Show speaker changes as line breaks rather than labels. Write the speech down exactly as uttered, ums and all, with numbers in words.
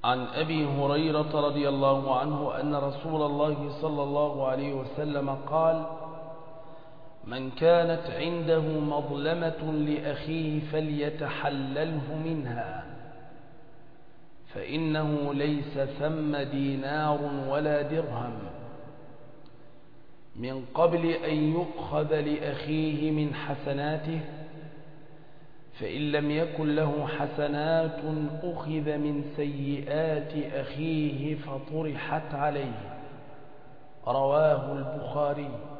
عن أبي هريرة رضي الله عنه أن رسول الله صلى الله عليه وسلم قال: من كانت عنده مظلمة لأخيه فليتحلله منها، فإنه ليس ثم دينار ولا درهم من قبل أن يؤخذ لأخيه من حسناته، فإن لم يكن له حسنات أخذ من سيئات أخيه فطرحت عليه. رواه البخاري.